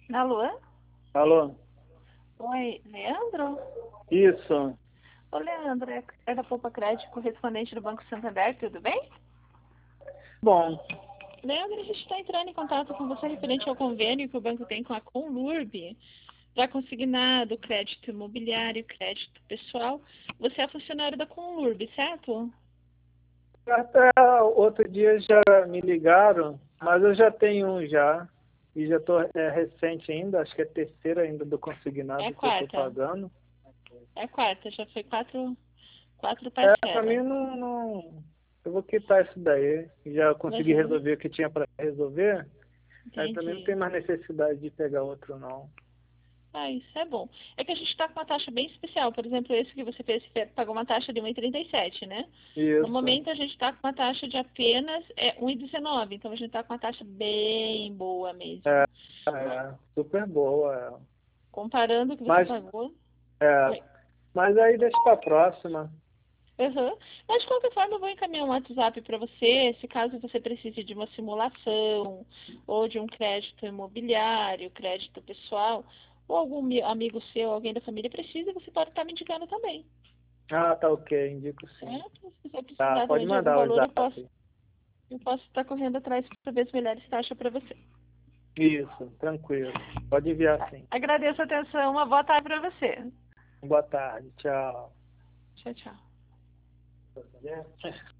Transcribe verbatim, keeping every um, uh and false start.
Alô? Alô? Oi, Leandro? Isso. Ô, Leandro, é é da Poupa Crédito, correspondente do Banco Santander, tudo bem? Bom, Leandro, a gente está entrando em contato com você referente ao convênio que o banco tem com a Conlurb para consignado, crédito imobiliário, crédito pessoal. Você é funcionário da Conlurb, certo? até outro dia já me ligaram, mas eu já tenho um já. E já estou é, recente ainda, acho que é a terceira ainda do É consignado a que eu estou quarta. pagando. É a quarta, já foi quatro, quatro É, para mim parcelas. não, não. Eu vou quitar isso daí. Já consegui Uhum, resolver o que tinha para resolver. Aí também não entendi. tem mais necessidade de pegar outro, não. Ah, isso é bom. É que a gente está com uma taxa bem especial. Por exemplo, esse que você fez, você pagou uma taxa de um e trinta e sete, né? No Isso. momento, a gente está com uma taxa de apenas é, um e dezenove. Então, a gente está com uma taxa bem boa mesmo. É, é super boa. É. Comparando o que você Mas, pagou. é, Oi. mas aí deixa para próxima. Uhum. Mas, de qualquer forma, eu vou encaminhar um WhatsApp para você, se caso você precise de uma simulação, ou de um crédito imobiliário, crédito pessoal, ou algum mi- amigo seu, alguém da família precisa, você pode estar me indicando também. Ah, tá ok, indico sim. Certo? Se você Tá, precisar pode também de algum mandar o valor, eu posso, zap. eu posso estar correndo atrás para ver as melhores taxas para você. Isso, tranquilo. Pode enviar Tá. sim. Agradeço a atenção. Uma boa tarde para você. Boa tarde, tchau. Tchau, tchau.